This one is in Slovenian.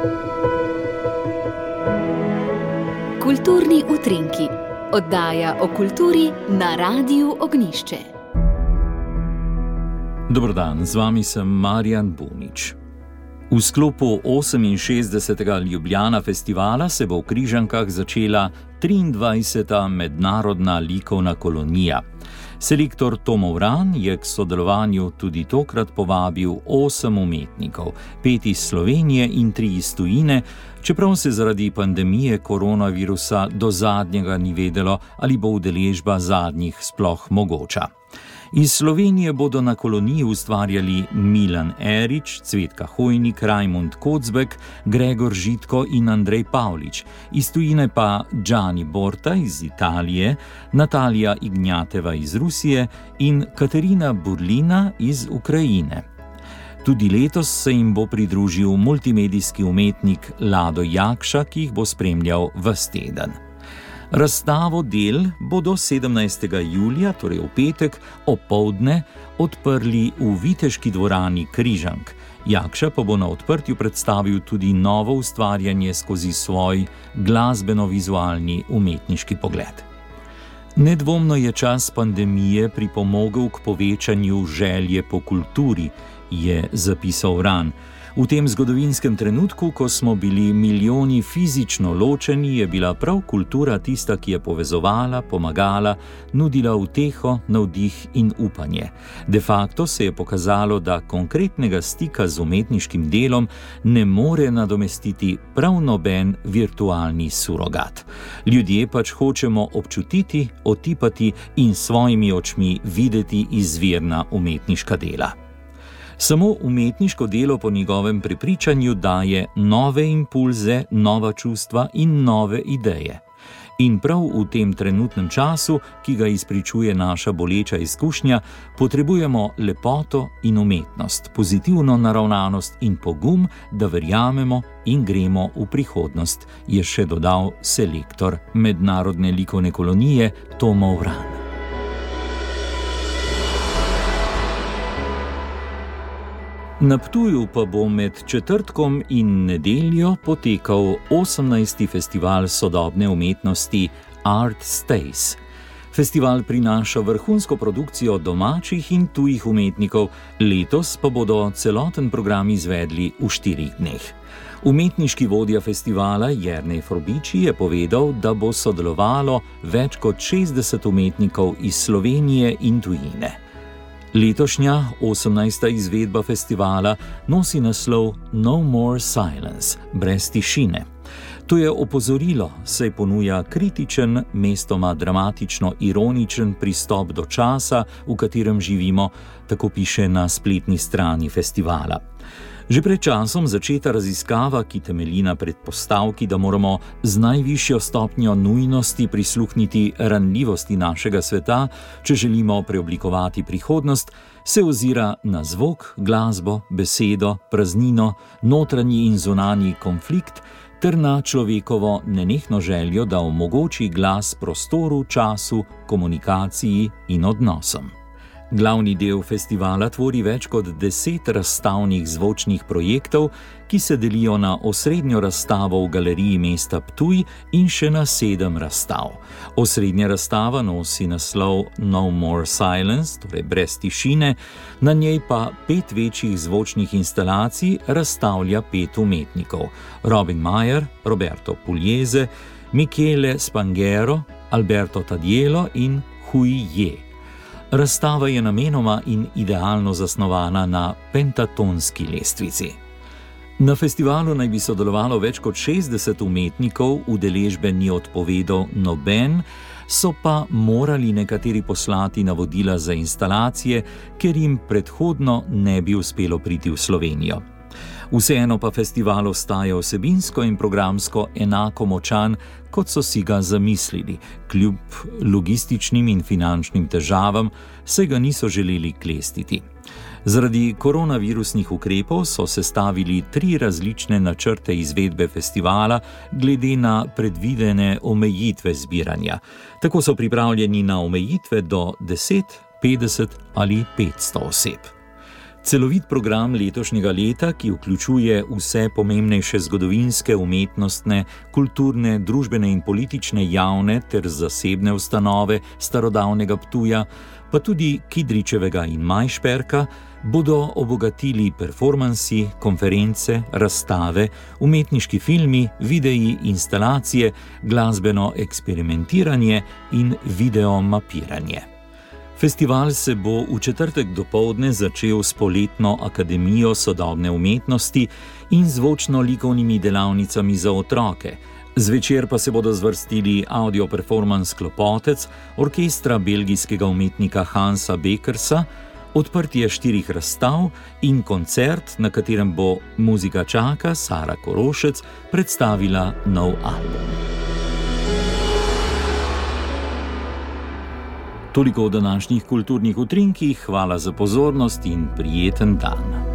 Kulturni utrinki, oddaja o kulturi na Radiu Ognjišče. Dober dan, z vami sem Marjan Bunič. V sklopu 68. Ljubljana festivala se bo v Križankah začela 23. mednarodna likovna kolonija. Selektor Tomo Vran je k sodelovanju tudi tokrat povabil 8 umetnikov, 5 iz Slovenije in 3 iz tujine, čeprav se zaradi pandemije koronavirusa do zadnjega ni vedelo, ali bo udeležba zadnjih sploh mogoča. Iz Slovenije bodo na koloniji ustvarjali Milan Erič, Cvetka Hojnik, Rajmund Kocbek, Gregor Žitko in Andrej Pavlič, iz tujine pa Gianni Borta iz Italije, Natalija Ignjateva iz Rusije in Katerina Burlina iz Ukrajine. Tudi letos se jim bo pridružil multimedijski umetnik Lado Jakša, ki jih bo spremljal ves teden. Razstavo del bodo 17. julija, torej v petek, opoldne, odprli v Viteški dvorani Križank. Jakša pa bo na odprtju predstavil tudi novo ustvarjanje skozi svoj glasbeno-vizualni umetniški pogled. Nedvomno je čas pandemije pripomogel k povečanju želje po kulturi, je zapisal Vran. V tem zgodovinskem trenutku, ko smo bili milijoni fizično ločeni, je bila prav kultura tista, ki je povezovala, pomagala, nudila uteho, navdih in upanje. De facto se je pokazalo, da konkretnega stika z umetniškim delom ne more nadomestiti prav noben virtualni surogat. Ljudje pač hočemo občutiti, otipati in s svojimi očmi videti izvirna umetniška dela. Samo umetniško delo po njegovem prepričanju daje nove impulze, nova čustva in nove ideje. In prav v tem trenutnem času, ki ga izpričuje naša boleča izkušnja, potrebujemo lepoto in umetnost, pozitivno naravnanost in pogum, da verjamemo in gremo v prihodnost, je še dodal selektor mednarodne likovne kolonije Tomo Vran. Na Ptuju pa bo med četrtkom in nedeljo potekal 18. festival sodobne umetnosti Art Stays. Festival prinaša vrhunsko produkcijo domačih in tujih umetnikov, letos pa bodo celoten program izvedli v 4 dneh. Umetniški vodja festivala Jernej Forbiči je povedal, da bo sodelovalo več kot 60 umetnikov iz Slovenije in tujine. Letošnja 18. izvedba festivala nosi naslov No More Silence, brez tišine. To je opozorilo, saj ponuja kritičen, mestoma dramatično ironičen pristop do časa, v katerem živimo, tako piše na spletni strani festivala. Že pred časom začeta raziskava, ki temelji na predpostavki, da moramo z najvišjo stopnjo nujnosti prisluhniti ranljivosti našega sveta, če želimo preoblikovati prihodnost, se ozira na zvok, glasbo, besedo, praznino, notranji in zunanji konflikt ter na človekovo nenehno željo, da omogoči glas prostoru, času, komunikaciji in odnosom. Glavni del festivala tvori več kot 10 razstavnih zvočnih projektov, ki se delijo na osrednjo razstavo v galeriji mesta Ptuj in še na 7 razstav. Osrednja razstava nosi naslov No More Silence, torej brez tišine, na njej pa 5 večjih zvočnih instalacij razstavlja 5 umetnikov: Robin Mayer, Roberto Pugliese, Michele Spanghero, Alberto Tadielo in Hui Ye. Razstava je namenoma in idealno zasnovana na pentatonski lestvici. Na festivalu naj bi sodelovalo več kot 60 umetnikov, udeležbe ni odpovedal noben, so pa morali nekateri poslati navodila za instalacije, ker jim predhodno ne bi uspelo priti v Slovenijo. Vseeno pa festival ostaja vsebinsko in programsko enako močan, kot so si ga zamislili. Kljub logističnim in finančnim težavam se ga niso želeli klestiti. Zaradi koronavirusnih ukrepov so sestavili 3 različne načrte izvedbe festivala glede na predvidene omejitve zbiranja. Tako so pripravljeni na omejitve do 10, 50 ali 500 oseb. Celovit program letošnjega leta, ki vključuje vse pomembnejše zgodovinske, umetnostne, kulturne, družbene in politične javne ter zasebne ustanove starodavnega Ptuja, pa tudi Kidričevega in Majšperka, bodo obogatili performansi, konference, razstave, umetniški filmi, videi, instalacije, glasbeno eksperimentiranje in videomapiranje. Festival se bo v četrtek dopoldne začel s poletno akademijo sodobne umetnosti in zvočno-likovnimi delavnicami za otroke. Zvečer pa se bodo zvrstili audio performance Klopotec, orkestra belgijskega umetnika Hansa Beckersa, odprtje 4 razstav in koncert, na katerem bo Muzika čaka Sara Korošec predstavila nov album. Toliko o današnjih kulturnih utrinkih, hvala za pozornost in prijeten dan.